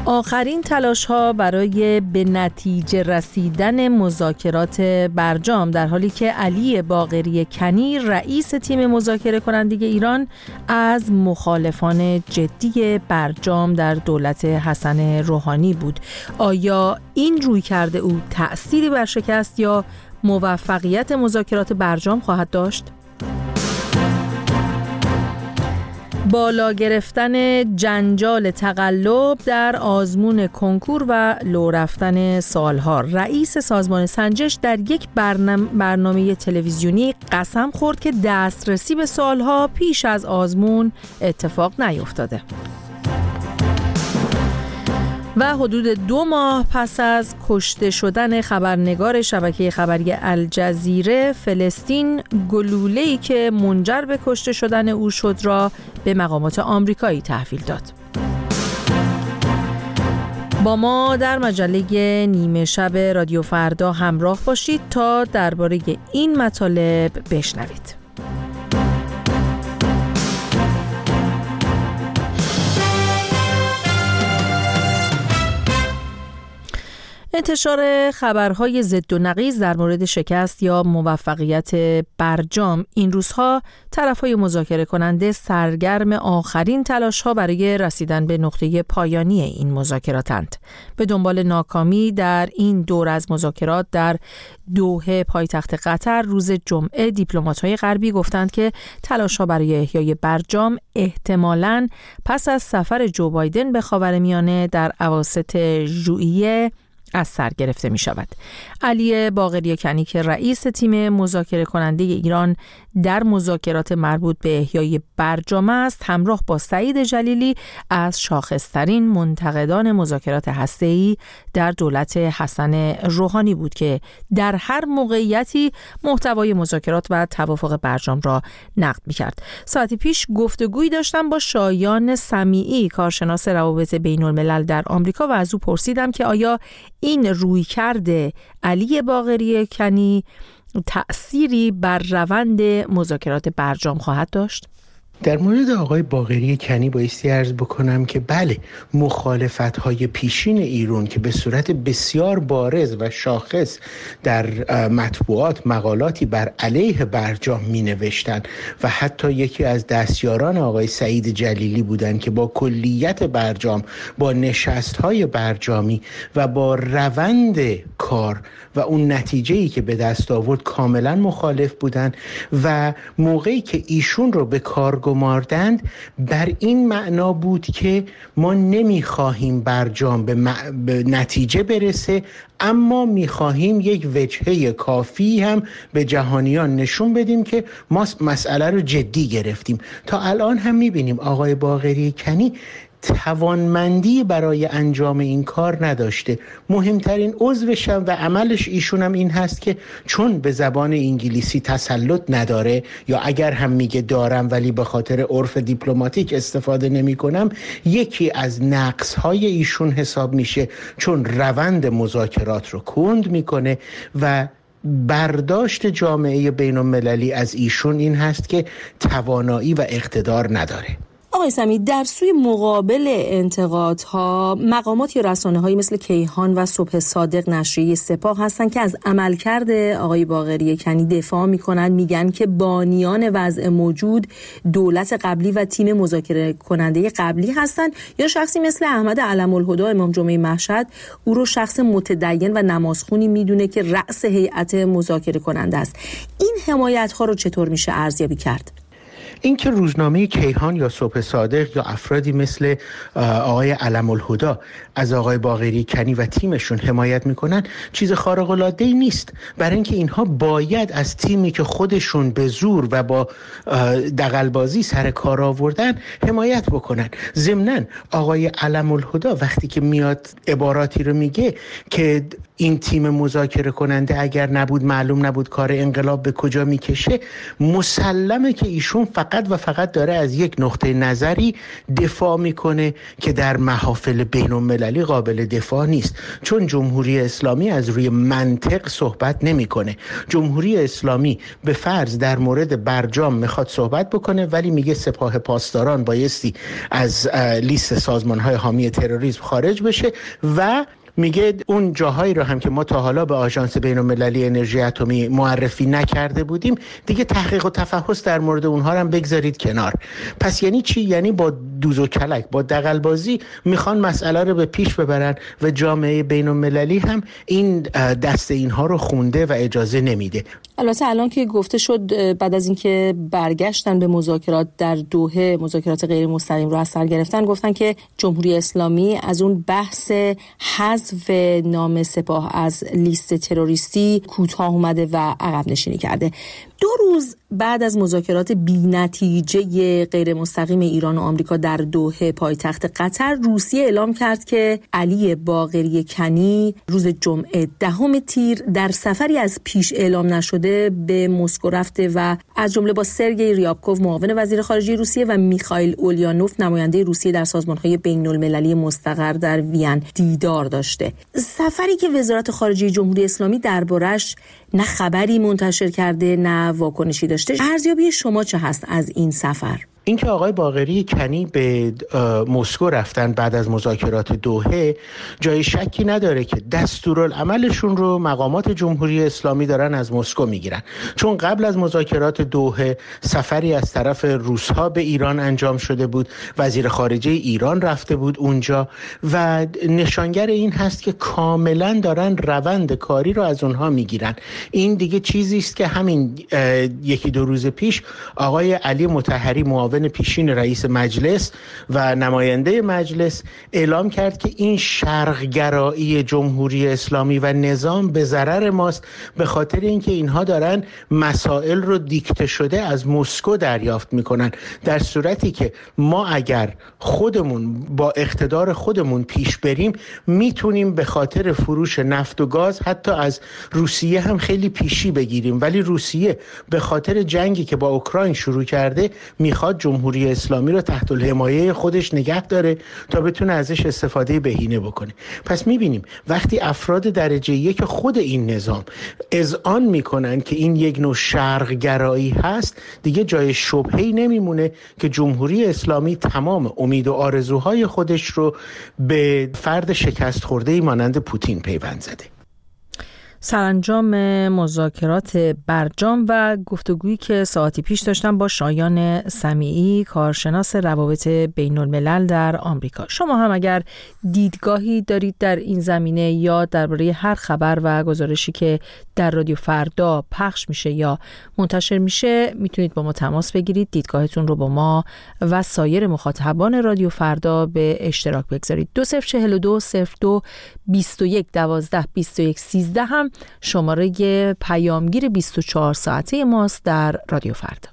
آخرین تلاش‌ها برای به نتیجه رسیدن مذاکرات برجام، در حالی که علی باقری کنی رئیس تیم مذاکره کننده ایران از مخالفان جدی برجام در دولت حسن روحانی بود. آیا این رویکرد او تأثیری بر شکست یا موفقیت مذاکرات برجام خواهد داشت؟ بالا گرفتن جنجال تقلب در آزمون کنکور و لو رفتن سالها. رئیس سازمان سنجش در یک برنامه تلویزیونی قسم خورد که دسترسی به سالها پیش از آزمون اتفاق نیفتاده. و حدود 2 ماه پس از کشته شدن خبرنگار شبکه خبری الجزیره، فلسطین گلوله‌ای که منجر به کشته شدن او شد را به مقامات آمریکایی تحویل داد. با ما در مجله نیمه شب رادیو فردا همراه باشید تا درباره این مطالب بشنوید. انتشار خبرهای ضد و نقیض در مورد شکست یا موفقیت برجام این روزها طرفهای مذاکره کننده سرگرم آخرین تلاش‌ها برای رسیدن به نقطه پایانی این مذاکراتند. به دنبال ناکامی در این دور از مذاکرات در دوحه پایتخت قطر روز جمعه، دیپلمات‌های غربی گفتند که تلاش‌ها برای احیای برجام احتمالاً پس از سفر جو بایدن به خاورمیانه در اواسط ژوئیه از سر گرفته می شود. علی باقری کنی که رئیس تیم مذاکره کننده ایران در مذاکرات مربوط به احیای برجام است، همراه با سعید جلیلی از شاخص‌ترین منتقدان مذاکرات هسته‌ای در دولت حسن روحانی بود که در هر موقعیتی محتوای مذاکرات و توافق برجام را نقد می‌کرد. ساعتی پیش گفتگویی داشتم با شایان سمیعی، کارشناس روابط بین‌الملل در آمریکا، و از او پرسیدم که آیا این رویکرد علی باقری کنی تأثیری بر روند مذاکرات برجام خواهد داشت؟ در مورد آقای باقری کنی بایستی عرض بکنم که بله، مخالفت‌های پیشین ایران که به صورت بسیار بارز و شاخص در مطبوعات مقالاتی بر علیه برجام می‌نوشتند و حتی یکی از دستیاران آقای سعید جلیلی بودند که با کلیت برجام، با نشست‌های برجامی و با روند کار و اون نتیجه‌ای که به دست آورد کاملا مخالف بودند و موقعی که ایشون رو به کار گماردند بر این معنا بود که ما نمیخواهیم برجام به نتیجه برسه، اما میخواهیم یک وجهه کافی هم به جهانیان نشون بدیم که ما مسئله رو جدی گرفتیم. تا الان هم میبینیم آقای باقری کنی توانمندی برای انجام این کار نداشته. مهمترین عضوش و عملش ایشون هم این هست که چون به زبان انگلیسی تسلط نداره، یا اگر هم میگه دارم ولی به خاطر عرف دیپلماتیک استفاده نمی کنم، یکی از نقص‌های ایشون حساب میشه، چون روند مذاکرات رو کند میکنه و برداشت جامعه بین‌المللی از ایشون این هست که توانایی و اقتدار نداره. آقای سمیعی، در سوی مقابل انتقادها مقامات یا رسانه‌هایی مثل کیهان و صبح صادق نشریه سپاه هستند که از عملکرد آقای باقری کنی دفاع می‌کنند، میگن که بانیان وضع موجود دولت قبلی و تیم مذاکره کننده قبلی هستند، یا شخصی مثل احمد علم‌الهدی امام جمعه مشهد او رو شخص متدین و نمازخونی میدونه که رأس هیئت مذاکره کننده است. این حمایت‌ها رو چطور میشه ارزیابی کرد؟ این که روزنامه کیهان یا صبح صادق یا افرادی مثل آقای علم‌الهدی از آقای باقری کنی و تیمشون حمایت میکنن چیز خارق العاده‌ای نیست، برای اینکه اینها باید از تیمی که خودشون به زور و با دغل‌بازی سر کار آوردن حمایت بکنن. ضمناً آقای علم‌الهدی وقتی که میاد عباراتی رو میگه که این تیم مذاکره کننده اگر نبود معلوم نبود کار انقلاب به کجا میکشه، مسلمه که ایشون فقط فقط و فقط داره از یک نقطه نظری دفاع میکنه که در محافل بین المللی قابل دفاع نیست، چون جمهوری اسلامی از روی منطق صحبت نمیکنه. جمهوری اسلامی به فرض در مورد برجام میخواد صحبت بکنه، ولی میگه سپاه پاسداران بایستی از لیست سازمان‌های حامی تروریسم خارج بشه و میگه اون جاهایی رو هم که ما تا حالا به آژانس بین‌المللی انرژی اتمی معرفی نکرده بودیم دیگه تحقیق و تفحص در مورد اونها رو هم بگذارید کنار. پس یعنی چی؟ یعنی با دوز و کلک، با دغل‌بازی میخوان مسئله رو به پیش ببرن و جامعه بین‌المللی هم این دست اینها رو خونده و اجازه نمیده. البته الان که گفته شد بعد از اینکه برگشتن به مذاکرات در دوحه، مذاکرات غیر مستقیم رو از سر گرفتن، گفتن که جمهوری اسلامی از اون بحث حذف نام سپاه از لیست تروریستی کوتاه اومده و عقب نشینی کرده. 2 روز بعد از مذاکرات بی‌نتیجه غیر مستقیم ایران و آمریکا در دوحه پایتخت قطر، روسیه اعلام کرد که علی باقری کنی روز جمعه 10 تیر در سفری از پیش اعلام نشده به مسکو رفته و از جمله با سرگئی ریابکوف معاون وزیر خارجه روسیه و میخائیل اولیانوف نماینده روسیه در سازمان‌های بین‌المللی مستقر در وین دیدار داشته. سفری که وزارت خارجه جمهوری اسلامی دربارش نه خبری منتشر کرده نه واکنشی داشته. ارزیابی شما چه هست از این سفر؟ اینکه آقای باقری کنی به مسکو رفتن بعد از مذاکرات دوحه جای شکی نداره که دستورالعملشون رو مقامات جمهوری اسلامی دارن از مسکو میگیرن، چون قبل از مذاکرات دوحه سفری از طرف روس‌ها به ایران انجام شده بود، وزیر خارجه ایران رفته بود اونجا و نشانگر این هست که کاملا دارن روند کاری رو از اونها میگیرن. این دیگه چیزی است که همین 1-2 روز پیش آقای علی مطهری معاون پیشین رئیس مجلس و نماینده مجلس اعلام کرد که این شرقگرایی جمهوری اسلامی و نظام به ضرر ماست، به خاطر اینکه اینها دارن مسائل رو دیکته شده از مسکو دریافت میکنن، در صورتی که ما اگر خودمون با اقتدار خودمون پیش بریم میتونیم به خاطر فروش نفت و گاز حتی از روسیه هم خیلی پیشی بگیریم، ولی روسیه به خاطر جنگی که با اوکراین شروع کرده میخواد جمهوری اسلامی رو تحت الحمایه خودش نگه داره تا بتونه ازش استفاده بهینه بکنه. پس میبینیم وقتی افراد درجه 1 خود این نظام اذعان میکنن که این یک نوع شرقگرایی هست، دیگه جای شبهه‌ای نمیمونه که جمهوری اسلامی تمام امید و آرزوهای خودش رو به فرد شکست خورده‌ای مانند پوتین پیوند زده. سرانجام مذاکرات برجام و گفتگویی که ساعتی پیش داشتم با شایان سمیعی، کارشناس روابط بین الملل در آمریکا. شما هم اگر دیدگاهی دارید در این زمینه یا درباره هر خبر و گزارشی که در رادیو فردا پخش میشه یا منتشر میشه میتونید با ما تماس بگیرید، دیدگاهتون رو با ما و سایر مخاطبان رادیو فردا به اشتراک بگذارید. 2042 02 21 12 21 13 هم شماره پیامگیر 24 ساعته ماست در رادیو فردا.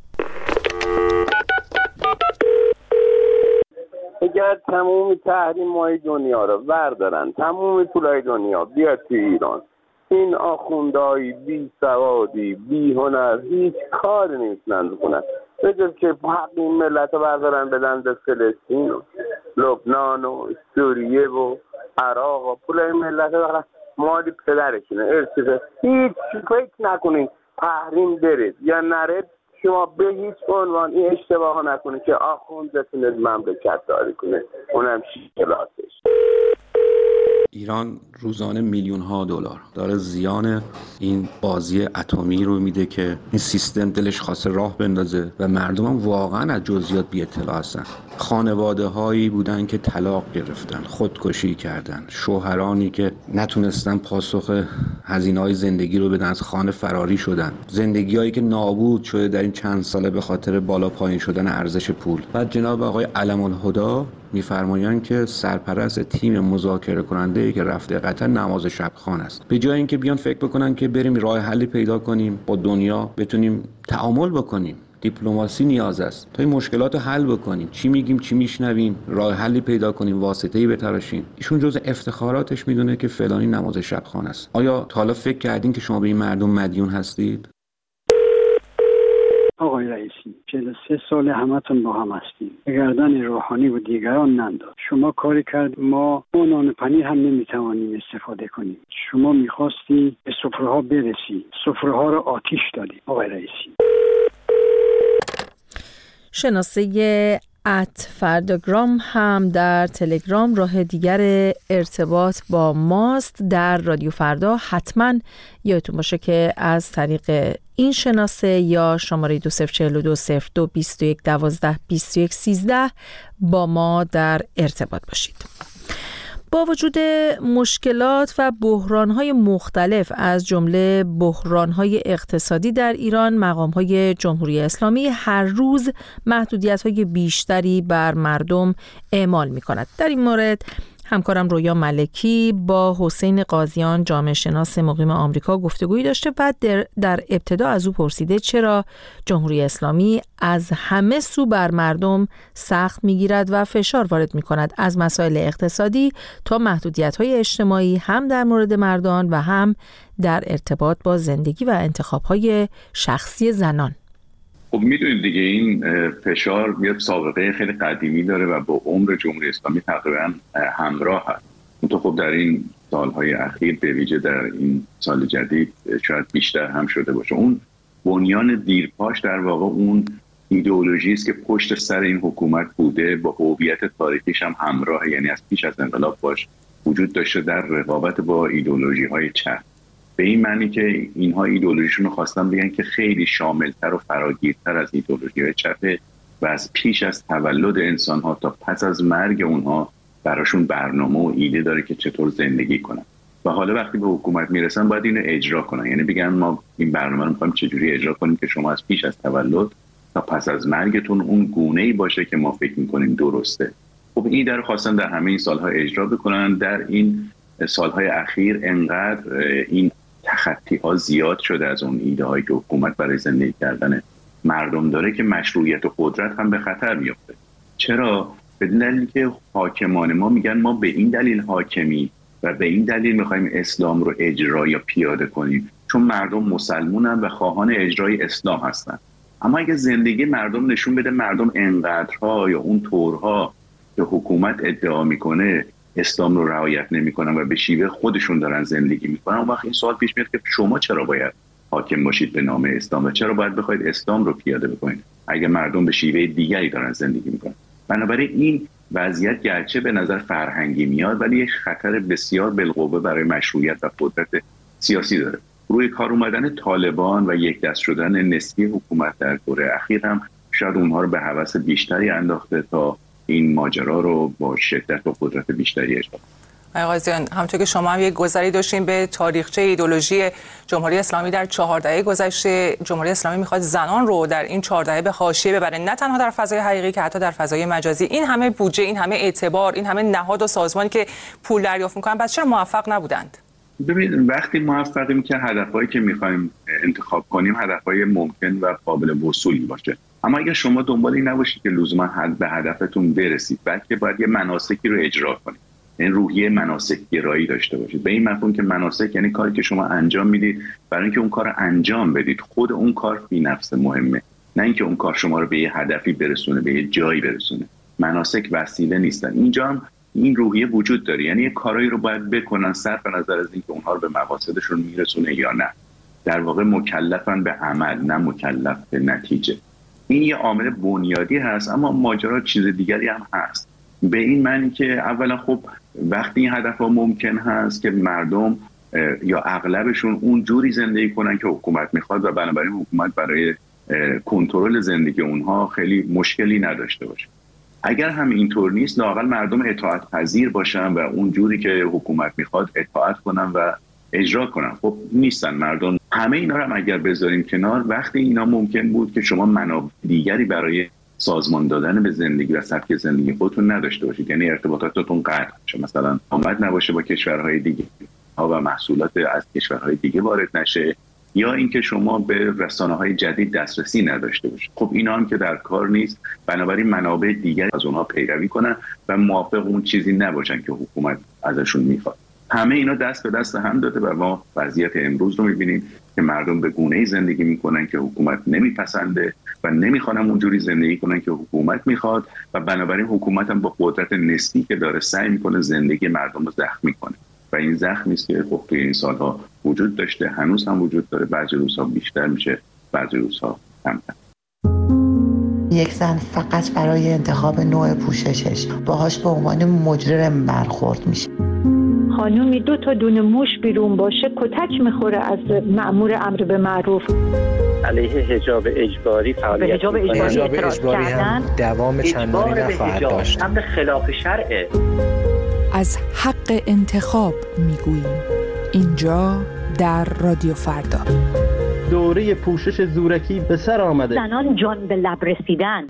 اگر تمام تحریم‌های دنیا رو بردارن، تمام پولای دنیا بیاد تو ایران، این آخوندهای بی سوادی بی هنر هیچ کاری نمیتونن بکنن به جز که حق این ملت رو بردارن بدن به فلسطین و لبنان و سوریه و عراق و پولای ملت رو مالی پدرشونه ارسیده. هیچ فکر نکنین تحریم برید یا نرید، شما به هیچ عنوان این اشتباه نکنید که آخوند بتونه مملکت داری کنه، اونم کلاسش. ایران روزانه میلیون‌ها دلار داره زیان این بازی اتمی رو میده که این سیستم دلش خواسته راه بندازه و مردم هم واقعا از جزئیات بی اطلاع هستن. خانواده هایی بودن که طلاق گرفتن، خودکشی کردن، شوهرانی که نتونستن پاسخ هزینه‌های زندگی رو بدن، از خانه فراری شدن، زندگی‌هایی که نابود شده در این چند ساله به خاطر بالا پایین شدن ارزش پول. بعد جناب آقای علم الهدی می‌فرمایند که سرپرست تیم مذاکره کننده که رفته قطر نماز شب خوان است. به جای اینکه بیان فکر بکنن که بریم راه حلی پیدا کنیم با دنیا بتونیم تعامل بکنیم، دیپلماسی نیاز است تا این مشکلات رو حل بکنیم، چی میگیم چی میشنویم، راه حلی پیدا کنیم، واسطه‌ای بتراشیم. ایشون جز افتخاراتش میدونه که فلانی نماز شب خوان است. آیا تا حالا فکر کردین که شما به این مردم مدیون هستید؟ آقای رئیسی 43 سال همتون با هم هستیم. گردن روحانی و دیگران ننداز. شما کاری کرد ما نان پنیر هم نمیتوانیم استفاده کنیم. شما میخواستی به سفره‌ها برسی، سفره‌ها رو آتیش دادی آقای رئیسی. شناسه @فرداگرام هم در تلگرام راه دیگر ارتباط با ماست. در رادیو فردا حتما یادتون باشه که از طریق این شناسه یا شماره 20420221122113 با ما در ارتباط باشید. با وجود مشکلات و بحران‌های مختلف از جمله بحران‌های اقتصادی در ایران، مقام‌های جمهوری اسلامی هر روز محدودیت‌های بیشتری بر مردم اعمال می‌کند. در این مورد همکارم رویا ملکی با حسین قاضیان جامعه شناس مقیم آمریکا گفتگویی داشته و در ابتدا از او پرسیده چرا جمهوری اسلامی از همه سو بر مردم سخت میگیرد و فشار وارد میکند، از مسائل اقتصادی تا محدودیت‌های اجتماعی، هم در مورد مردان و هم در ارتباط با زندگی و انتخاب‌های شخصی زنان. خب میدونید دیگه این فشار یه سابقه خیلی قدیمی داره و با عمر جمهوری اسلامی تقریبا همراه هست. تو خب در این سالهای اخیر به ویژه در این سال جدید شاید بیشتر هم شده باشه. اون بنیان دیرپاش در واقع اون ایدئولوژی است که پشت سر این حکومت بوده، با هویت تاریخیش هم همراه، یعنی از پیش از انقلاب باش وجود داشته در رقابت با ایدئولوژی‌های چپ. به این معنی که اینها ایدئولوژیشون رو خواستن بگن که خیلی شاملتر و فراگیرتر از ایدئولوژی‌های چپه و از پیش از تولد انسان‌ها تا پس از مرگ اونها براشون برنامه و ایده داره که چطور زندگی کنن و حالا وقتی به حکومت میرسن باید اینو اجرا کنن. یعنی بگن ما این برنامه رو می‌خوایم چجوری اجرا کنیم که شما از پیش از تولد تا پس از مرگتون اون گونه‌ای باشه که ما فکر می‌کنیم درسته. خب این در خواستن در همه این سال‌ها اجرا بکنن. در این سال‌های اخیر انقدر این تخطی‌ها زیاد شده از اون ایده‌هایی که حکومت برای زندگی کردن مردم داره که مشروعیت و قدرت هم به خطر میفته. چرا؟ به دلیلی که حاکمان ما میگن ما به این دلیل حاکمی و به این دلیل میخوایم اسلام رو اجرا یا پیاده کنیم چون مردم مسلمونن و خواهان اجرای اسلام هستن. اما اگه زندگی مردم نشون بده مردم انقدرها یا اون طورها که حکومت ادعا میکنه اسلام رو رعایت نمیکنن و به شیوه خودشون دارن زندگی میکنن، اون وقت این سوال پیش میاد که شما چرا باید حاکم باشید به نام اسلام و چرا باید بخواید اسلام رو پیاده بکنید اگه مردم به شیوه دیگری دارن زندگی میکنن؟ بنابراین این وضعیت گرچه به نظر فرهنگی میاد ولی یک خطر بسیار بالقوه برای مشروعیت و قدرت سیاسی داره. روی کار اومدن طالبان و یک دست شدن نسبی حکومت در دوره اخیر هم شاید اونها رو به هوس بیشتری انداخته تا این ماجرا رو با شدت و قدرت بیشتری اجرا کنه. آقای قاضیان، همونطور که شما هم یک گذری داشتیم به تاریخچه ایدئولوژی جمهوری اسلامی در 4 دهه گذشته، جمهوری اسلامی میخواد زنان رو در این 4 دهه به حاشیه ببره، نه تنها در فضای حقیقی که حتی در فضای مجازی. این همه بودجه، این همه اعتبار، این همه نهاد و سازمانی که پول دریافت میکنن، پس چرا موفق نبودند؟ ببینید وقتی موفقیم که هدفهایی که میخوایم انتخاب کنیم هدفهای ممکن و قابل وصولی باشه. اما اگر شما دنبال این نباشید که لزوما به هدفتون برسید، بلکه باید یه مناسکی رو اجرا کنید، این روحیه مناسک گرایی داشته باشید. به این مفهوم که مناسک یعنی کاری که شما انجام میدید برای اینکه اون کار رو انجام بدید. خود اون کار فی نفس مهمه، نه اینکه اون کار شما رو به یه هدفی برسونه، به یه جایی برسونه. مناسک وسیله نیستن. اینجا هم این روحیه وجود داره، یعنی یه کارایی رو باید بکنن صرف نظر از اینکه اونها رو به مقاصدشون میرسونه یا نه. در واقع مکلفن به عمل، نه مکلف به نتیجه. این یه عامل بنیادی هست، اما ماجرا چیز دیگری هم هست. به این معنی که اولا خب وقتی این هدفها ممکن هست که مردم یا اغلبشون اون جوری زندگی کنن که حکومت میخواد و بنابراین حکومت برای کنترل زندگی اونها خیلی مشکلی نداشته باشه. اگر هم اینطور نیست، لااقل مردم اطاعت پذیر باشن و اون جوری که حکومت میخواد اطاعت کنن و اجرا کنن. خب نیستن مردم. همه اینا رو هم اگر بذاریم کنار، وقتی اینا ممکن بود که شما منابع دیگری برای سازمان دادن به زندگی و سبک زندگی خودتون نداشته باشید، یعنی ارتباطاتتون قطع بشه، مثلا آمد نباشه با کشورهای دیگه ها و محصولات از کشورهای دیگه وارد نشه، یا اینکه شما به رسانه‌های جدید دسترسی نداشته باشید. خب اینا هم که در کار نیست، بنابراین منابع دیگری از اونها پیروی کنن و موافق اون چیزی نباشن که حکومت ازشون میخواد. همه اینا دست به دست هم داده و ما وضعیت امروز رو میبینیم که مردم به گونه‌ای زندگی میکنن که حکومت نمیپسنده و نمیخوان اونجوری زندگی کنن که حکومت میخواد و بنابراین حکومت هم با قدرت نسبی که داره سعی میکنه زندگی مردم رو زخمی کنه و این زخمی است که خب توی این سالها وجود داشته، هنوز هم وجود داره. بعضی روزها بیشتر میشه، بعضی روزها کمتر. یک زن فقط برای انتخاب نوع پوششش باهاش به عنوان مجرم برخورد میشه. خانومی 2 تا دونه موش بیرون باشه کتک میخوره از مأمور امر به معروف. علیه حجاب اجباری فعالیت حجاب اجباری هم دوام چندانی نخواهد داشت. امر خلاف شرعه. از حق انتخاب میگوییم اینجا در رادیو فردا. دوره پوشش زورکی به سر آمده. زنان جان به لب رسیدن.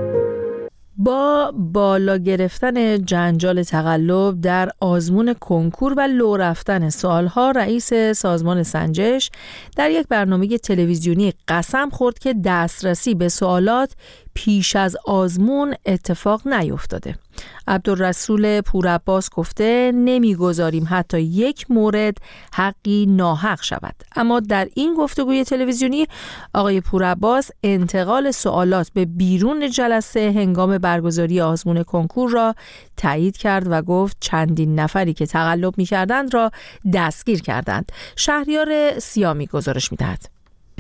با بالا گرفتن جنجال تقلب در آزمون کنکور و لو رفتن سوالها، رئیس سازمان سنجش در یک برنامه تلویزیونی قسم خورد که دسترسی به سوالات پیش از آزمون اتفاق نیفتاده. عبدالرسول پورعباس گفته نمیگذاریم حتی یک مورد حقی ناحق شود. اما در این گفتگوی تلویزیونی آقای پورعباس انتقال سوالات به بیرون جلسه هنگام برگزاری آزمون کنکور را تایید کرد و گفت چندین نفری که تقلب می‌کردند را دستگیر کردند. شهریار سیامی گزارش می‌دهد.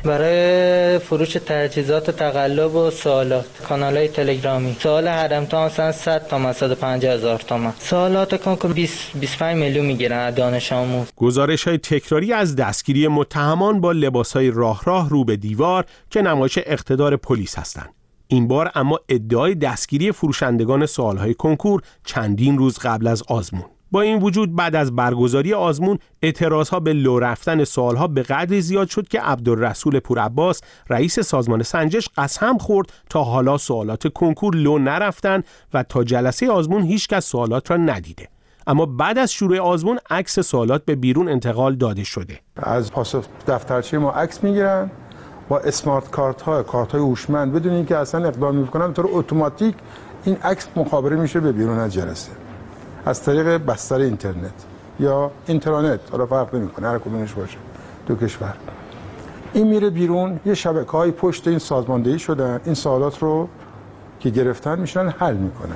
برای فروش تجهیزات تقلب و سوالات کانال‌های تلگرامی سوال حرم‌تا مثلا 100 تومن 150,000 تومن، سوالات کنکور 25 میلیون میگیرن دانش آموز. گزارش‌های تکراری از دستگیری متهمان با لباس‌های راه رو به دیوار که نمایش اقتدار پلیس هستند. این بار اما ادعای دستگیری فروشندگان سوال‌های کنکور چندین روز قبل از آزمون. با این وجود بعد از برگزاری آزمون اعتراضها به لو رفتن سوالها به قدری زیاد شد که عبدالرسول پورعباس رئیس سازمان سنجش قسم خورد تا حالا سوالات کنکور لو نرفتن و تا جلسه آزمون هیچ کس سوالات را ندیده. اما بعد از شروع آزمون عکس سوالات به بیرون انتقال داده شده. از پاسخ دفترچه ما عکس میگیرن با اسمارت کارت های هوشمند بدون اینکه اصلا اقدام میکنن، به طور اتوماتیک این عکس مخابره میشه به بیرون از جلسه از طریق بستر اینترنت یا اینترنت، حالا فرق نمیکنه هر کدومش باشه دو کشور. این میره بیرون، یه شبکه‌های پشت این سازماندهی شدن، این سوالات رو که گرفتن میشن حل میکنن.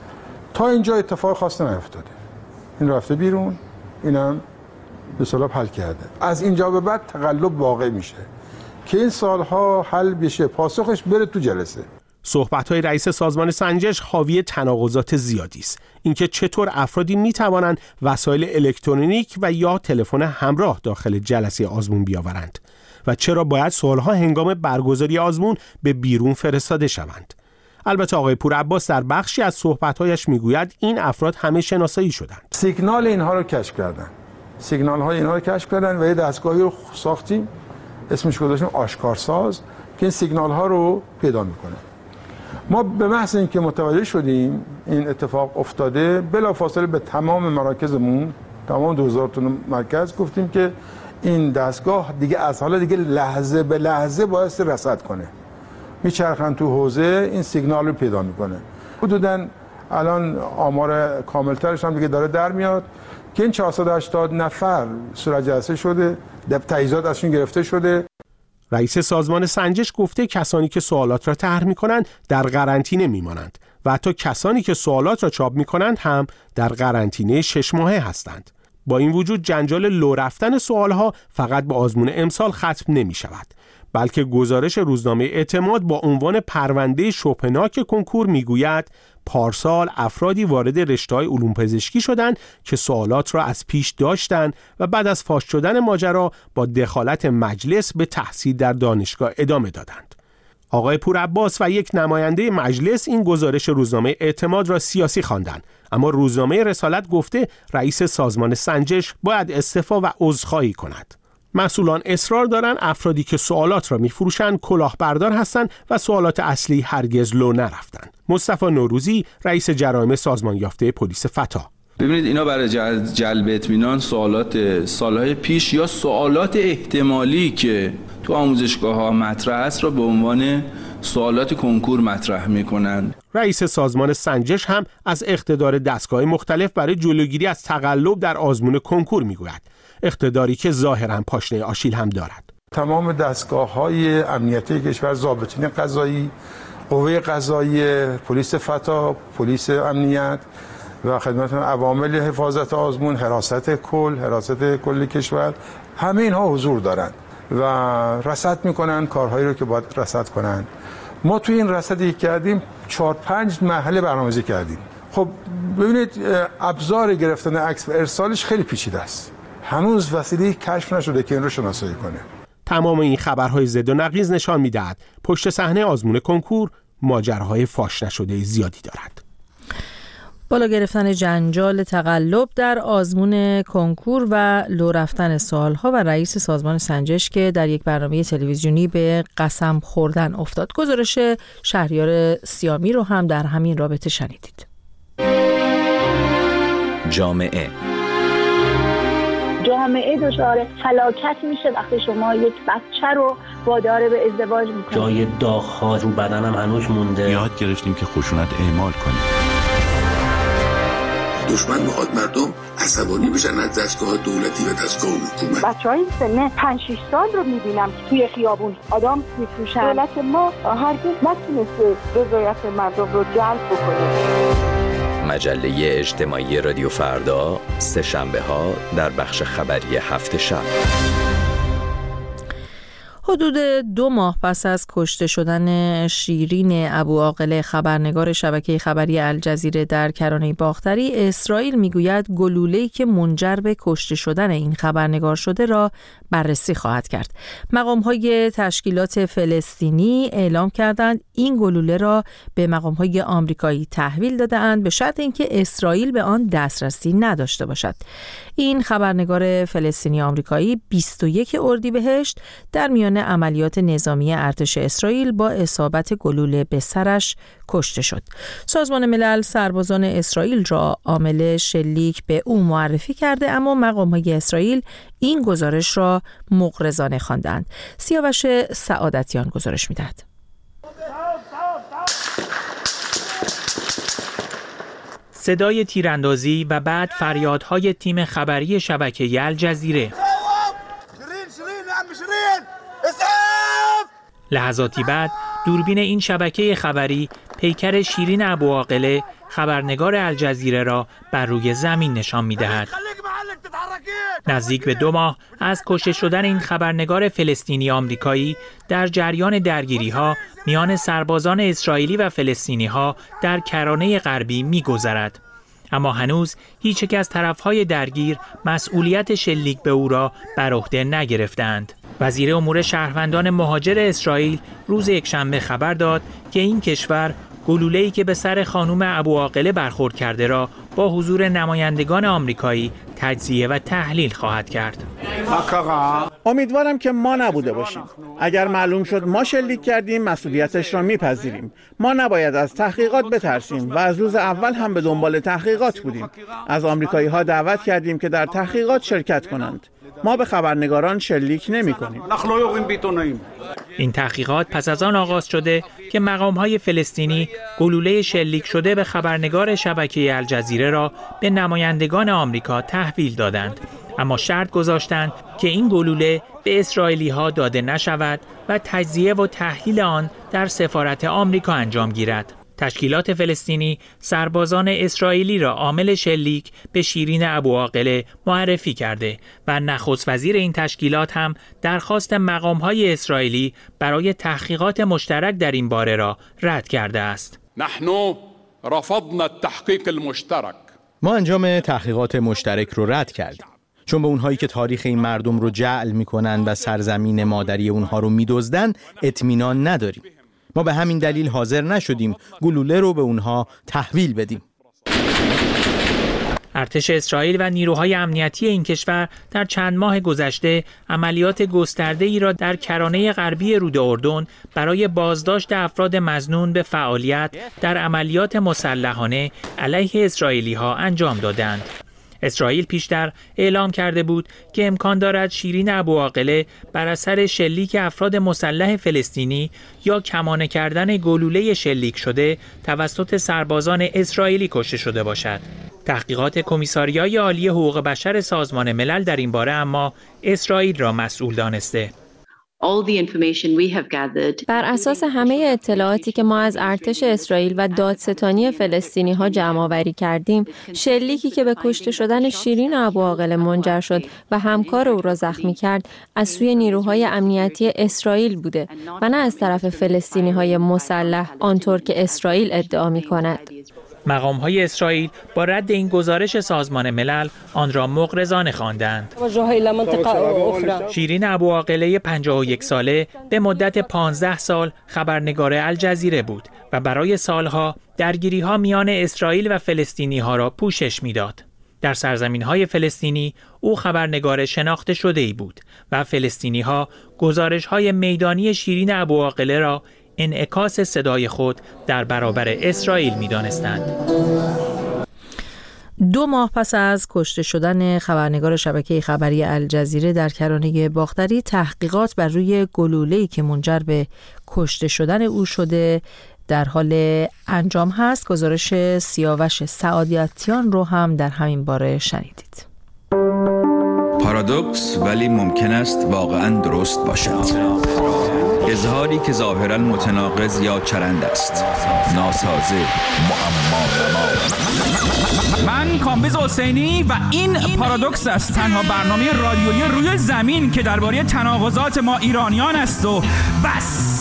تا اینجا اتفاق خاص نیفتاده. این رفته بیرون، اینم به اصطلاح حل کرده. از اینجا به بعد تقلب واقع میشه که این سوالها حل بشه، پاسخش بره تو جلسه. صحبت‌های رئیس سازمان سنجش حاوی تناقضات زیادی است. اینکه چطور افرادی می‌توانند وسایل الکترونیک و یا تلفن همراه داخل جلسه آزمون بیاورند و چرا باید سوال‌ها هنگام برگزاری آزمون به بیرون فرستاده شوند. البته آقای پورعباس در بخشی از صحبت‌هایش می‌گوید این افراد همه شناسایی شدند. سیگنال اینها رو کشف کردن. سیگنال‌های اینها رو کشف کردن و یه دستگاهی رو ساختیم، اسمش گذاشتیم آشکارساز، که این سیگنال‌ها رو پیدا می‌کنه. ما به محض اینکه متوجه شدیم این اتفاق افتاده، بلافاصله به تمام مراکزمون، تمام 2000 تا مرکز گفتیم که این دستگاه دیگه از حالا دیگه لحظه به لحظه باید رصد کنه. میچرخن تو حوزه، این سیگنال رو پیدا میکنه. حدوداً الان آمار کاملترش هم دیگه داره در میاد که این 480 نفر صورت جلسه شده، تجهیزات ازشون گرفته شده. رئیس سازمان سنجش گفته کسانی که سوالات را طرح می‌کنند در قرنطینه می‌مانند و حتی کسانی که سوالات را چاپ می‌کنند هم در قرنطینه 6 ماهه هستند. با این وجود جنجال لو رفتن سوالها فقط با آزمون امسال ختم نمی‌شود، بلکه گزارش روزنامه اعتماد با عنوان پرونده شبهناک کنکور می‌گوید پارسال افرادی وارد رشته‌های علوم پزشکی شدند که سوالات را از پیش داشتند و بعد از فاش شدن ماجرا با دخالت مجلس به تحصیل در دانشگاه ادامه دادند. آقای پورعباس و یک نماینده مجلس این گزارش روزنامه اعتماد را سیاسی خواندند، اما روزنامه رسالت گفته رئیس سازمان سنجش باید استعفا و عذرخواهی کند. مسئولان اصرار دارند افرادی که سوالات را می‌فروشند کلاهبردار هستند و سوالات اصلی هرگز لو نرفتند. مصطفی نوروزی رئیس جرایم سازمان یافته پلیس فتا: ببینید اینا برای جلب اطمینان سوالات سالهای پیش یا سوالات احتمالی که تو آموزشگاه‌ها مطرح است را به عنوان سوالات کنکور مطرح می‌کنند. رئیس سازمان سنجش هم از اقتدار دستگاه مختلف برای جلوگیری از تقلب در آزمون کنکور می‌گوید، اقتداری که ظاهراً پاشنه آشیل هم دارد. تمام دستگاه‌های امنیتی کشور، ضابطین قضایی، قوه قضاییه، پلیس فتا، پلیس امنیت و خدمتتون عوامل حفاظت آزمون، حراست کل کشور، همه اینها حضور دارن و رصد میکنن کارهایی رو که باید رصد کنن. ما توی این رصدی کردیم 4-5 مرحله برنامه‌ریزی کردیم. خب ببینید ابزار گرفتن عکس و ارسالش خیلی پیچیده است. هنوز وسیله کشف نشده که این رو شناسایی کنه. تمام این خبرهای ضد و نقیض نشان می‌دهد پشت صحنه آزمون کنکور ماجراهای فاش نشده زیادی دارد. بالا گرفتن جنجال تقلب در آزمون کنکور و لو رفتن سوالها و رئیس سازمان سنجش که در یک برنامه تلویزیونی به قسم خوردن افتاد. گزارش شهریار سیامی رو هم در همین رابطه شنیدید. جامعه دچار فلاکت میشه وقتی شما یک بچه رو وادار به ازدواج میکنید. جای داغ‌ها رو بدنم هنوز مونده. یاد گرفتیم که خشونت اعمال کنیم. دشمن میخواد مردم عصبانی بشن از دستگاه دولتی و دستگاه حکومت. بچهای سن 5-6 سال رو میبینم که توی خیابون آدم میفروشن. دولت ما هرگز نتونسته رضایت مردم رو جلب بکنه. مجله اجتماعی رادیو فردا، سه شنبه ها در بخش خبری هفت شب. حدود 2 ماه پس از کشته شدن شیرین ابوعاقله خبرنگار شبکه خبری الجزیره در کرانه باختری، اسرائیل میگوید گلوله‌ای که منجر به کشته شدن این خبرنگار شده را بررسی خواهد کرد. مقام‌های تشکیلات فلسطینی اعلام کردند این گلوله را به مقام‌های آمریکایی تحویل داده‌اند به شرط اینکه اسرائیل به آن دسترسی نداشته باشد. این خبرنگار فلسطینی آمریکایی 21 اردیبهشت در میان عملیات نظامی ارتش اسرائیل با اصابت گلوله به سرش کشته شد. سازمان ملل سربازان اسرائیل را عامل شلیک به او معرفی کرده، اما مقام‌های اسرائیل این گزارش را مغرضانه خواندند. سیاوش سعادتیان گزارش می‌دهد. صدای تیراندازی و بعد فریادهای تیم خبری شبکه الجزیره. لحظاتی بعد دوربین این شبکه خبری پیکر شیرین ابوعاقله خبرنگار الجزیره را بر روی زمین نشان می‌دهد. نزدیک به 2 ماه از کشته شدن این خبرنگار فلسطینی آمریکایی در جریان درگیری‌ها میان سربازان اسرائیلی و فلسطینی‌ها در کرانه غربی می‌گذرد. اما هنوز هیچ یک از طرف‌های درگیر مسئولیت شلیک به او را بر عهده نگرفتند. وزیر امور شهروندان مهاجر اسرائیل روز یکشنبه خبر داد که این کشور گلوله‌ای که به سر خانم ابوعاقله برخورد کرده را با حضور نمایندگان آمریکایی تجزیه و تحلیل خواهد کرد. امیدوارم که ما نبوده باشیم. اگر معلوم شد ما شلیک کردیم مسئولیتش را میپذیریم. ما نباید از تحقیقات بترسیم و از روز اول هم به دنبال تحقیقات بودیم. از آمریکایی‌ها دعوت کردیم که در تحقیقات شرکت کنند. ما به خبرنگاران شلیک نمی‌کنیم. این تحقیقات پس از آن آغاز شده که مقام‌های فلسطینی گلوله شلیک شده به خبرنگار شبکه الجزیره را به نمایندگان آمریکا تحویل دادند، اما شرط گذاشتند که این گلوله به اسرائیلی‌ها داده نشود و تجزیه و تحلیل آن در سفارت آمریکا انجام گیرد. تشکیلات فلسطینی سربازان اسرائیلی را عامل شلیک به شیرین ابوعاقله معرفی کرده و نخست وزیر این تشکیلات هم درخواست مقام‌های اسرائیلی برای تحقیقات مشترک در این باره را رد کرده است. نحن رفضنا التحقیق المشترک. ما انجام تحقیقات مشترک رو رد کردیم، چون به اونهایی که تاریخ این مردم رو جعل میکنن و سرزمین مادری اونها رو میدزدن اطمینان نداریم. ما به همین دلیل حاضر نشدیم گلوله رو به اونها تحویل بدیم. ارتش اسرائیل و نیروهای امنیتی این کشور در چند ماه گذشته عملیات گسترده‌ای را در کرانه غربی رود اردن برای بازداشت افراد مظنون به فعالیت در عملیات مسلحانه علیه اسرائیلی‌ها انجام دادند. اسرائیل پیشتر اعلام کرده بود که امکان دارد شیرین ابوعاقله بر اثر شلیک افراد مسلح فلسطینی یا کمانه کردن گلوله شلیک شده توسط سربازان اسرائیلی کشته شده باشد. تحقیقات کمیساریای عالی حقوق بشر سازمان ملل در این باره اما اسرائیل را مسئول دانسته. بر اساس همه اطلاعاتی که ما از ارتش اسرائیل و دادستانی فلسطینی ها جمع آوری کردیم، شلیکی که به کشته شدن شیرین ابوعاقله منجر شد و همکار او را زخمی کرد، از سوی نیروهای امنیتی اسرائیل بوده و نه از طرف فلسطینی های مسلح آنطور که اسرائیل ادعا می کند. مقام‌های اسرائیل با رد این گزارش سازمان ملل آن را مغرضانه خواندند. شیرین ابوعاقله 51 ساله به مدت 15 سال خبرنگار الجزیره بود و برای سالها درگیری‌ها میان اسرائیل و فلسطینی‌ها را پوشش می‌داد. در سرزمین‌های فلسطینی او خبرنگار شناخته شده‌ای بود و فلسطینی‌ها گزارش‌های میدانی شیرین ابوعاقله را انعکاس صدای خود در برابر اسرائیل می‌دانستند. 2 ماه پس از کشته شدن خبرنگار شبکه خبری الجزیره در کرانه باختری، تحقیقات بر روی گلوله‌ای که منجر به کشته شدن او شده در حال انجام هست. گزارش سیاوش سعادتیان رو هم در همین باره شنیدید. پارادوکس ولی ممکن است واقعاً درست باشد. اظهاری که ظاهراً متناقض یا چرند است، ناسازه، معما. من کامبیز حسینی و این پارادوکس است، تنها برنامه رادیویی روی زمین که درباره تناقضات ما ایرانیان است و بس.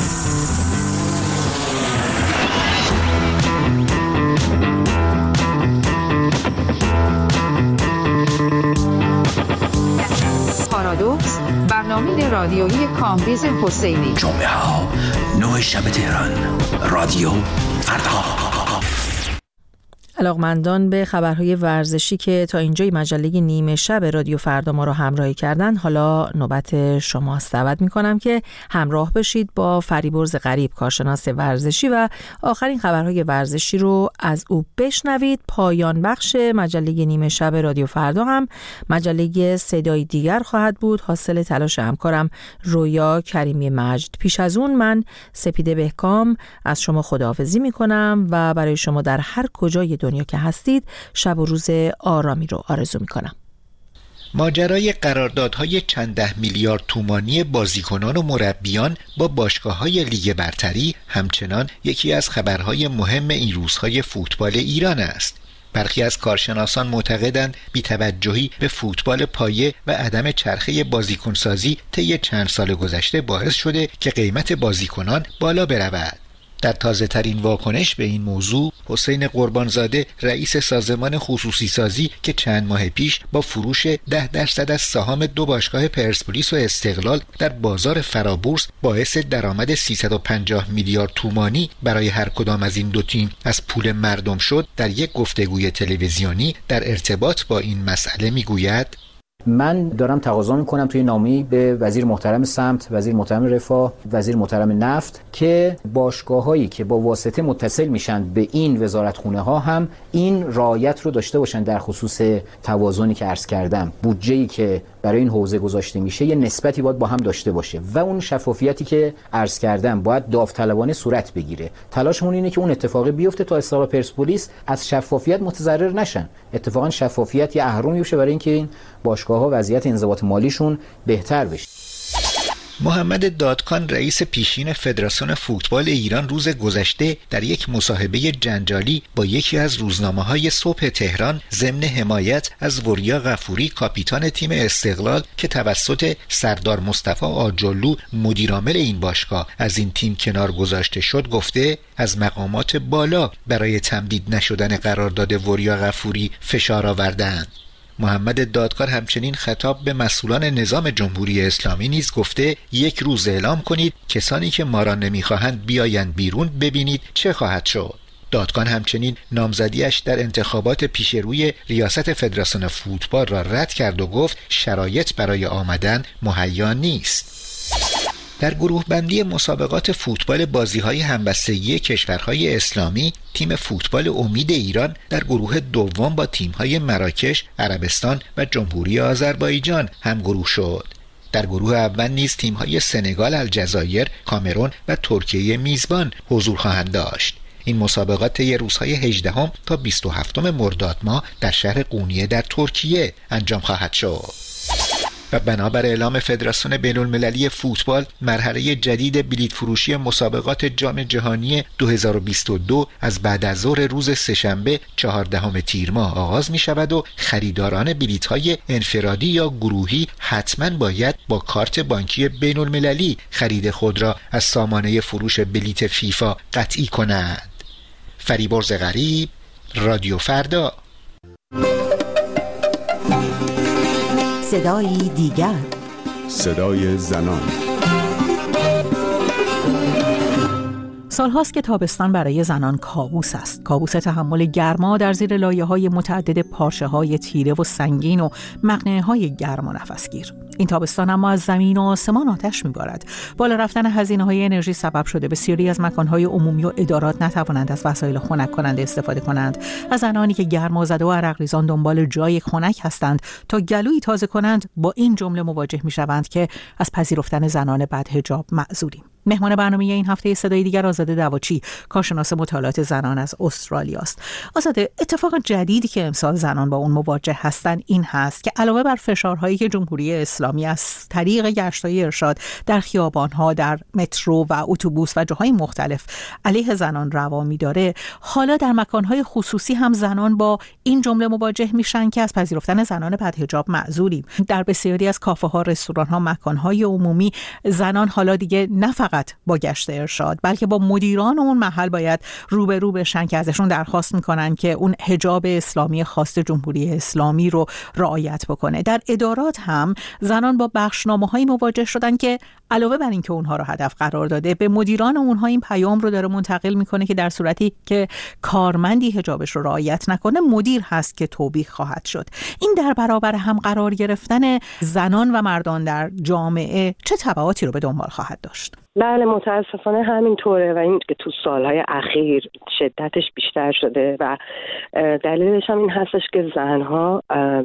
پارادوکس، برنامه رادیویی کامبیز حسینی. جمعه ها 9 شب تهران، رادیو فردا. علاقمندان به خبرهای ورزشی که تا اینجای مجله نیمه شب رادیو فردا ما را همراهی کردن، حالا نوبت شماست. دعوت میکنم که همراه بشید با فریبرز غریب، کارشناس ورزشی، و آخرین خبرهای ورزشی رو از او بشنوید. پایان بخش مجله نیمه شب رادیو فردا هم مجله صدای دیگر خواهد بود، حاصل تلاش همکارم رویا کریمی مجد. پیش از اون من سپیده بهکام از شما خداحافظی میکنم و برای شما در هر کجای دنیا که هستید شب و روز آرامی رو آرزو میکنم. ماجرای قراردادهای چند ده میلیارد تومانی بازیکنان و مربیان با باشگاه‌های لیگ برتری همچنان یکی از خبرهای مهم این روزهای فوتبال ایران است. برخی از کارشناسان معتقدند بی‌توجهی به فوتبال پایه و عدم چرخه بازیکنسازی طی چند سال گذشته باعث شده که قیمت بازیکنان بالا برود. در تازه ترین واکنش به این موضوع، حسین قربانزاده رئیس سازمان خصوصی سازی که چند ماه پیش با فروش 10% از سهام 2 باشگاه پرسپولیس و استقلال در بازار فرابورس باعث درآمد 350 میلیارد تومانی برای هر کدام از این 2 تیم از پول مردم شد، در یک گفتگوی تلویزیونی در ارتباط با این مسئله میگوید: من دارم تقاضا میکنم توی نامه‌ای به وزیر محترم سمت، وزیر محترم رفاه، وزیر محترم نفت که باشگاه‌هایی که با واسطه متصل میشن به این وزارتخونه ها هم این رعایت رو داشته باشن در خصوص توازنی که عرض کردم. بودجه‌ای که برای این حوزه گذاشته میشه یه نسبتی باید با هم داشته باشه و اون شفافیتی که عرض کردم باید داوطلبانه صورت بگیره. تلاشمون اینه که اون اتفاقی بیفته تا استقلال پرسپولیس از شفافیت متضرر نشن. اتفاقا شفافیت یه اهرمی بشه برای اینکه این باشگاه‌ها وضعیت انضباط مالیشون بهتر بشه. محمد دادکان رئیس پیشین فدراسیون فوتبال ایران روز گذشته در یک مصاحبه جنجالی با یکی از روزنامه‌های صبح تهران ضمن حمایت از وریا غفوری کاپیتان تیم استقلال که توسط سردار مصطفی آجرلو مدیرعامل این باشگاه از این تیم کنار گذاشته شد گفته از مقامات بالا برای تمدید نشدن قرارداد وریا غفوری فشار آوردند. محمد دادکار همچنین خطاب به مسئولان نظام جمهوری اسلامی نیز گفته یک روز اعلام کنید کسانی که ما را نمیخواهند بیایند بیرون ببینید چه خواهد شد. دادکان همچنین نامزدیش در انتخابات پیش روی ریاست فدراسیون فوتبال را رد کرد و گفت شرایط برای آمدن مهیا نیست. در گروه بندی مسابقات فوتبال بازی‌های همبستگی کشورهای اسلامی، تیم فوتبال امید ایران در گروه دوم با تیم‌های مراکش، عربستان و جمهوری آذربایجان همگروه شد. در گروه اول نیز تیم‌های سنگال، الجزایر، کامرون و ترکیه میزبان حضور خواهند داشت. این مسابقات طی روزهای 18 تا 27 مرداد ماه در شهر قونیه در ترکیه انجام خواهد شد. و بنابر اعلام فدراسیون بین‌المللی فوتبال مرحله جدید بلیط فروشی مسابقات جام جهانی 2022 از بعد از ظهر روز سه‌شنبه 14 تیر ماه آغاز می شود و خریداران بلیط‌های انفرادی یا گروهی حتما باید با کارت بانکی بین‌المللی خرید خود را از سامانه فروش بلیط فیفا قطعی کنند. فریبرز غریب، رادیو فردا. صدای دیگر، صدای زنان. سالهاست که تابستان برای زنان کابوس است. کابوس تحمل گرما در زیر لایه‌های متعدد پارچه‌های تیره و سنگین و مقنعه‌های گرم و نفسگیر. این تابستان اما از زمین و آسمان آتش می‌بارد. بالا رفتن هزینه‌های انرژی سبب شده بسیاری از مکان‌های عمومی و ادارات نتوانند از وسایل خنک کننده استفاده کنند. از زنانی که گرمازده و عرقریزان دنبال جای خنک هستند تا گلویی تازه کنند با این جمله مواجه می‌شوند که از پذیرفتن زنان بدحجاب معذوریم. مهمان برنامه این هفته صدای دیگر آزاده دواچی، کارشناس مطالعات زنان از استرالیا است. آزاده، اتفاق جدیدی که امسال زنان با اون مواجه هستند این هست که علاوه بر فشارهایی که جمهوری اسلامی از طریق گشت‌های ارشاد در خیابان‌ها، در مترو و اتوبوس و جاهای مختلف علیه زنان روا می‌داره، حالا در مکان‌های خصوصی هم زنان با این جمله مواجه میشن که از پذیرفتن زنان بدحجاب معذوریم. در بسیاری از کافه‌ها، رستوران‌ها، مکان‌های عمومی زنان حالا دیگه نه فقط با گشت ارشاد بلکه با مدیران اون محل باید روبرو بشن که ازشون درخواست میکنن که اون حجاب اسلامی خاص جمهوری اسلامی رو رعایت بکنه. در ادارات هم زنان با بخشنامه‌های مواجه شدن که علاوه بر اینکه اونها رو هدف قرار داده، به مدیران اونها این پیام رو داره منتقل میکنه که در صورتی که کارمندی حجابش رو رعایت نکنه، مدیر هست که توبیخ خواهد شد. این در برابر هم قرار گرفتن زنان و مردان در جامعه چه تبعاتی رو به دنبال خواهد داشت؟ بله، متاسفانه همینطوره و این که تو سالهای اخیر شدتش بیشتر شده و دلیلش هم این هستش که زنها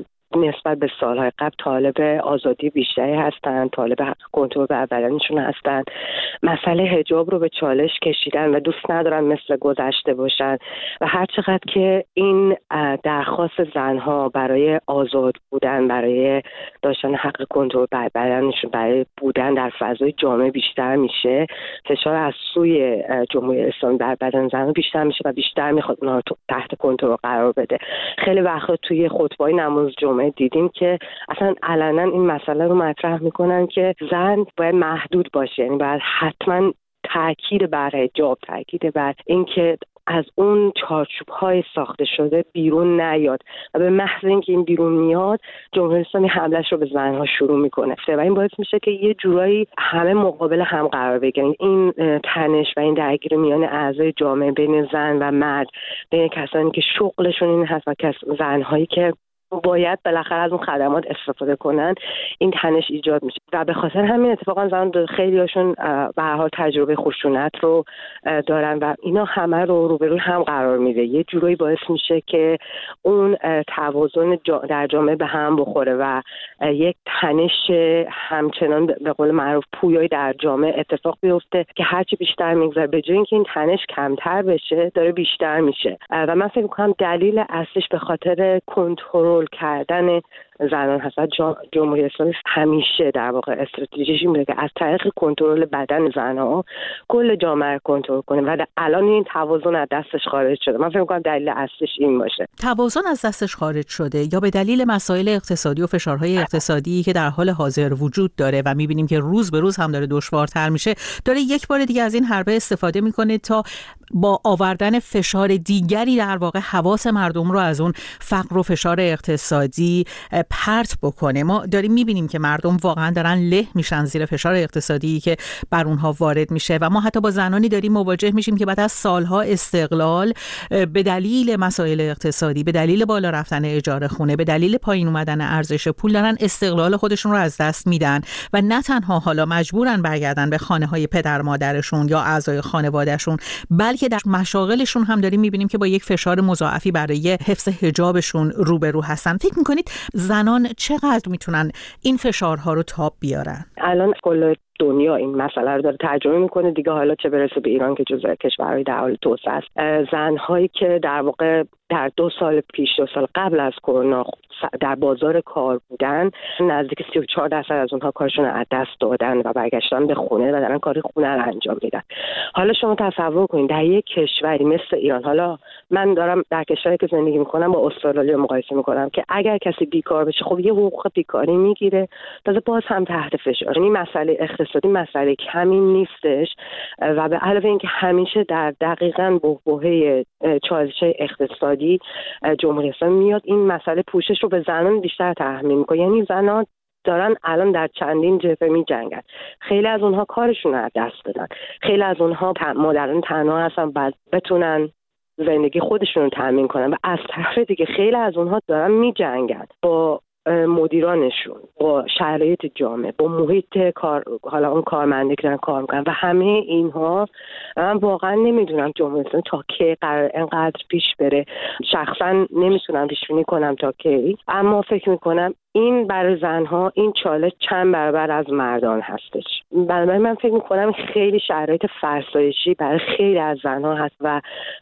نسبت به سالهای قبل طالب آزادی بیشتری هستند، طالب حق کنترل بر بدنشون هستند، مسئله حجاب رو به چالش کشیدن و دوست ندارن مثل گذشته باشن و هر چقدر که این درخواست زنها برای آزاد بودن، برای داشتن حق کنترل بر بدنشون، برای بودن در فضای جامعه بیشتر میشه، فشار از سوی جمهوری اسلامی بر بدن زنها بیشتر میشه و بیشتر میخواد اونها رو تحت کنترل قرار بده. خیلی وقتا توی خطبه‌های نماز جمعه دیدیم که اصلا علنا این مسئله رو مطرح میکنن که زن باید محدود باشه، یعنی باید حتما تاکید بر حجاب، تاکید بر اینکه از اون چارچوب‌های ساخته شده بیرون نیاد و به محض اینکه این بیرون میاد جمهوری اسلامی حمله‌اش رو به زنها شروع میکنه و این باعث میشه که یه جورایی همه مقابل هم قرار بگیرن. این تنش و این درگیری میان اعضای جامعه بین زن و مرد، بین کسانی که شغلشون این هست و زنهایی که باید بالاخره از اون خدمات استفاده کنن، این تنش ایجاد میشه و به خاطر همین اتفاقا زن خیلی هاشون به هر حال تجربه خشونت رو دارن و اینا همه رو روبروی هم قرار میده. یه جورایی باعث میشه که اون توازن در جامعه به هم بخوره و یک تنش همچنان به قول معروف پویایی در جامعه اتفاق بیفته که هرچی بیشتر میگذره به جای اینکه این تنش کمتر بشه داره بیشتر میشه و من فکر میکنم دلیل اصلیش به خاطر کنترل کردن زنان هست. جمهوری اسلامی همیشه در واقع استراتژیش این بوده که از طریق کنترل بدن زنها کل جامعه رو کنترل کنه و الان این توازن از دستش خارج شده. من فکر می‌کنم دلیل اصلیش این باشه. توازن از دستش خارج شده یا به دلیل مسائل اقتصادی و فشارهای اقتصادی که در حال حاضر وجود داره و می‌بینیم که روز به روز هم داره دشوارتر میشه، داره یک بار دیگه از این حربه استفاده می‌کنه تا با آوردن فشار دیگری در واقع حواس مردم رو از اون فقر و فشار اقتصادی پرت بکنه. ما داریم میبینیم که مردم واقعا دارن له میشن زیر فشار اقتصادی که بر اونها وارد میشه و ما حتی با زنانی داریم مواجه میشیم که بعد از سالها استقلال به دلیل مسائل اقتصادی، به دلیل بالا رفتن اجاره خونه، به دلیل پایین اومدن ارزش پول دارن استقلال خودشون رو از دست میدن و نه تنها حالا مجبورن برگردن به خانه‌های پدر مادرشون یا اعضای خانوادهشون، بلکه در مشاغلشون هم داریم میبینیم که با یک فشار مضاعفی برای حفظ حجابشون روبرو هستن. فکر میکنید زنان چقدر میتونن این فشارها رو تاب بیارن؟ الان کل دنیا این مسئله رو داره ترجمه میکنه دیگه، حالا چه برسه به ایران که جزو کشورهای در حال توسعه است. زنهایی که در واقع در 2 سال پیش 2 سال قبل از کرونا در بازار کار بودن، نزدیک 34% از اونها کارشون رو از دست دادن و برگشتن به خونه و دارن کار خونه رو انجام میدن. حالا شما تصور کنید در یک کشوری مثل ایران، حالا من دارم در کشوری که زندگی میکنم با استرالیا مقایسه میکنم که اگر کسی بیکار بشه خب یه حقوق بیکاری میگیره، تازه باز هم تحت فشار. این مسئله اقتصادی مسئله کمی نیستش و به علاوه اینکه همیشه در دقیقاً بحبوحه چالش اقتصادی جمهوری اسلامی میاد این مسئله پوشش رو به زنان بیشتر تحمیل میکنه. یعنی زنان دارن الان در چندین جبهه می‌جنگن. خیلی از اونها کارشون رو از دست دادن، خیلی از اونها مادران تنها هستن بعد بتونن زندگی خودشون رو تامین کنن و از طرف دیگه خیلی از اونها دارن می‌جنگن با مدیرانشون، با شرایط جامعه، با محیط کار، حالا اون کارمنده که دارن کار میکنن و همه اینها من واقعا نمیدونم جمهوری اسلامی تا کی قرار اینقدر پیش بره. شخصا نمیتونم پیش بینی کنم تا کی، اما فکر میکنم این برای زنها این چالش چند برابر از مردان هستش. بنابراین من فکر میکنم خیلی شرایط فرسایشی برای خیلی از زنها هست و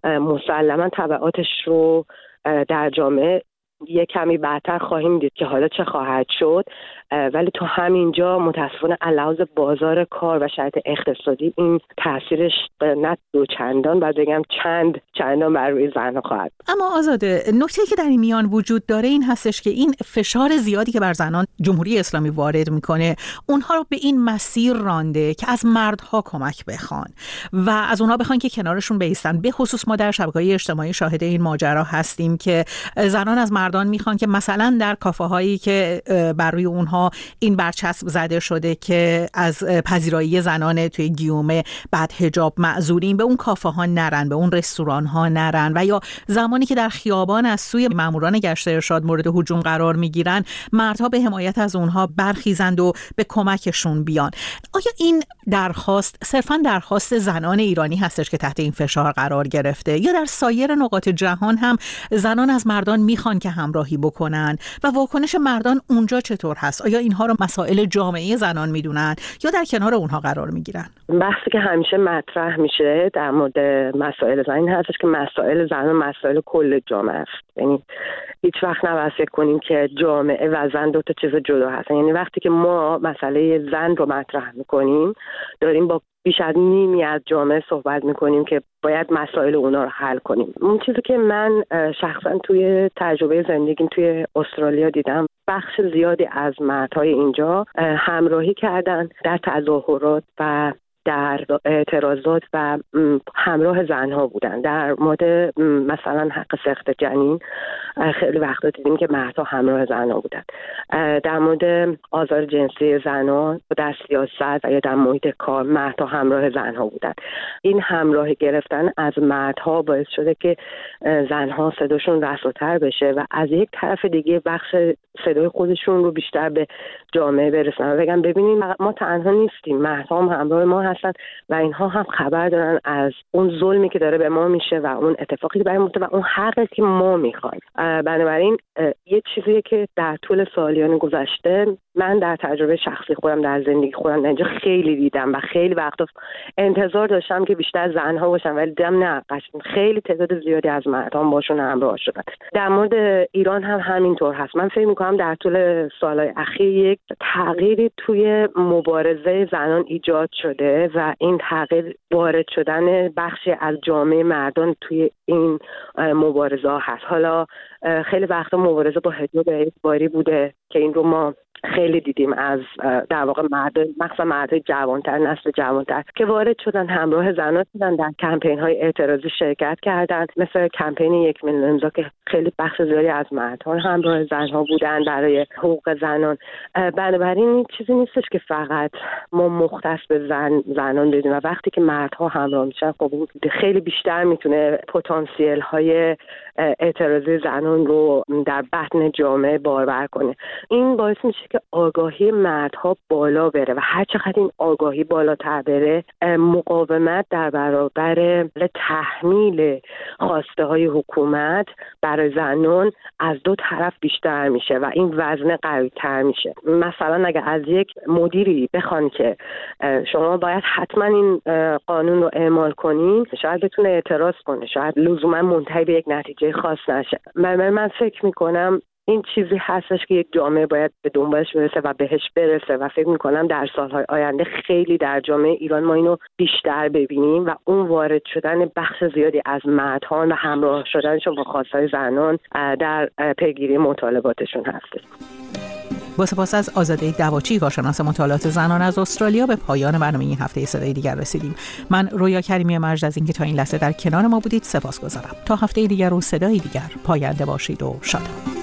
مسلما تبعاتش رو در جامعه یه کمی بعدتر خواهیم دید که حالا چه خواهد شد، ولی تو همینجا متاسفانه علاوه بازار کار و شرایط اقتصادی این تاثیرش نه دو چندان بعد بگم چندان بر روی زنها خواهد. اما آزاده، نکته‌ای که در این میان وجود داره این هستش که این فشار زیادی که بر زنان جمهوری اسلامی وارد میکنه اونها رو به این مسیر رانده که از مردها کمک بخوان و از اونها بخوان که کنارشون بایستن. به خصوص ما در شبکه‌های اجتماعی شاهد این ماجرا هستیم که زنان از مردان میخوان که مثلا در کافه‌هایی که بر روی اونها این برچسب زده شده که از پذیرایی زنان توی گیومه بعد حجاب معذورین، به اون کافه ها نرن، به اون رستوران ها نرن، و یا زمانی که در خیابان از سوی ماموران گشت ارشاد مورد هجوم قرار میگیرن مردها به حمایت از اونها برخیزند و به کمکشون بیان. آیا این درخواست صرفاً درخواست زنان ایرانی هستش که تحت این فشار قرار گرفته یا در سایر نقاط جهان هم زنان از مردان میخوان که همراهی بکنن و واکنش مردان اونجا چطور هست؟ آیا اینها رو مسائل جامعه زنان میدونن یا در کنار اونها قرار میگیرن؟ بحثی که همیشه مطرح میشه در مورد مسائل زن این هستش که مسائل زن مسائل کل جامعه است. یعنی هیچ وقت نباید فکر کنیم که جامعه و زن دو تا چیز جدا هستن. یعنی وقتی که ما مسئله زن رو مطرح میکنیم داریم با بیش از نیمی از جامعه صحبت میکنیم که باید مسائل اونا رو حل کنیم. اون چیزی که من شخصا توی تجربه زندگیم توی استرالیا دیدم، بخش زیادی از مردهای اینجا همراهی کردن در تظاهرات و در اعتراضات و همراه زنها بودن. در مورد مثلا حق سقط جنین خیلی وقتا دیدیم که مردها همراه زنها بودن. در مورد آزار جنسی زنان در سیاست و یا در محیط کار مردها همراه زنها بودن. این همراه گرفتن از مردها باعث شده که زنها صداشون رساتر بشه و از یک طرف دیگه بخش صدای خودشون رو بیشتر به جامعه برسونن و بگن ببینید ما تنها نیستیم، مردها هم همراه ما هستن و اینها هم خبر دارن از اون ظلمی که داره به ما میشه و اون اتفاقی که برای ما و اون حقی که ما میخوایم. بنابراین یه چیزیه که در طول سالیان گذشته من در تجربه شخصی خودم در زندگی خودم اینجا خیلی دیدم و خیلی وقتا انتظار داشتم که بیشتر زنها باشن ولی دیدم نه، خیلی تعداد زیادی از مردها باشون همراه شدن. در مورد ایران هم همینطور هست. من فکر می‌کنم در طول سالهای اخیر یک تغییری توی مبارزه زنان ایجاد شده و این تغییر وارد شدن بخشی از جامعه مردان توی این مبارزه هست. حالا خیلی وقتا مبارزه با حجاب اجباری بوده که این رو ما خیلی دیدیم از در واقع مخصوصا مردای جوانتر، نسل جوانتر که وارد شدن همراه زنان شدن، در کمپین‌های اعتراضی شرکت کردند، مثل کمپین 1 میلیون امضا که خیلی بخش زیادی از مردها همراه زنها بودن برای حقوق زنان. بنابراین این چیزی نیستش که فقط ما مختص به زنان بدیم و وقتی که مردها همراه میشن خب خیلی بیشتر میتونه پتانسیل های اعتراضی زنان رو در بطن جامعه بارور کنه. این باعث میشه که آگاهی مردها بالا بره و هر چقدر این آگاهی بالاتر بره، مقاومت در برابر تحمیل خواسته های حکومت برای زنان از دو طرف بیشتر میشه و این وزن قوی‌تر میشه. مثلا اگر از یک مدیری بخوان که شما باید حتما این قانون رو اعمال کنین، شاید بتونه اعتراض کنه، شاید لزوما منتهی به یک نتیجه خاص نشه. من فکر میکنم این چیزی هستش که یک جامعه باید به دنبالش برسه و بهش برسه و فکر میکنم در سالهای آینده خیلی در جامعه ایران ما اینو بیشتر ببینیم و اون وارد شدن بخش زیادی از مردها و همراه شدنشون با خواستهای زنان در پیگیری مطالباتشون هستش. با سپاس از آزاده دواچی، کارشناس مطالعات زنان از استرالیا، به پایان برنامه این هفته صدای دیگر رسیدیم. من رویا کریمی مجد از اینکه تا این لحظه در کنار ما بودید سپاسگزارم. تا هفته دیگر و صدای دیگر، پاینده باشید و شاد.